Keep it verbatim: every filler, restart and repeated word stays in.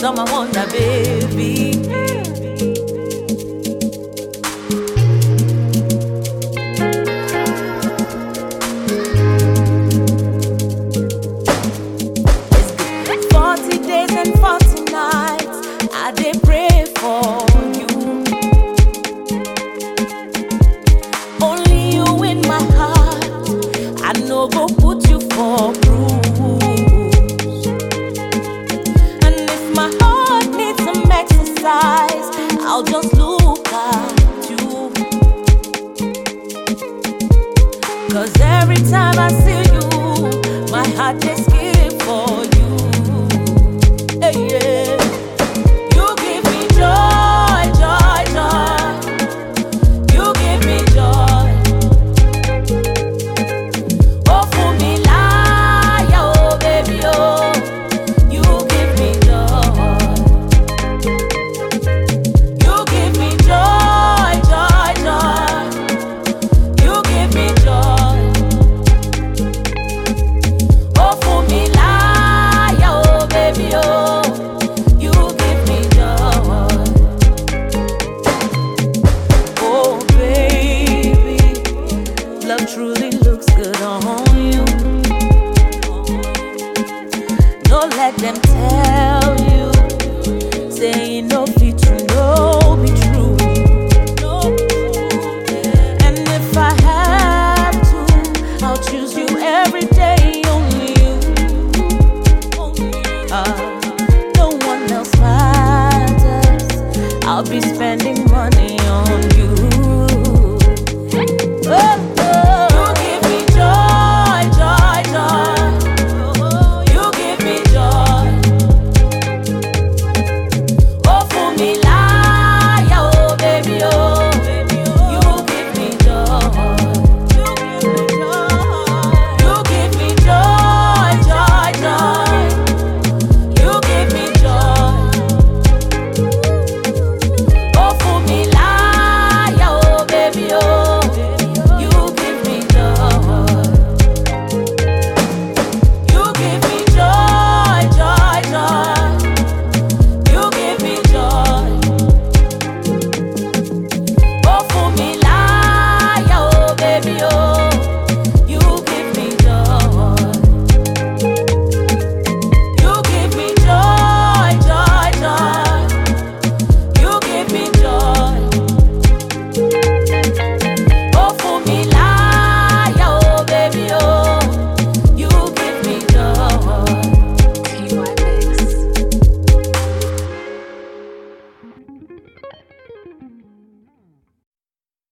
summer wonder, baby. forty days and forty nights, I did pray for you. Only you in my heart, I know go put you for bruise. And if my heart needs some exercise, I'll just look at you. Cause every time I see you, my heart just skip for you. Hey, yeah. You give me joy, joy, joy. You give me joy. Oh, for me, lie, oh, baby, oh. You give me joy. You give me joy, joy, joy. You give me joy. Oh, for me, lie, oh, baby, oh. You give me joy. Oh, baby, love truly looks good on you. Don't let them tell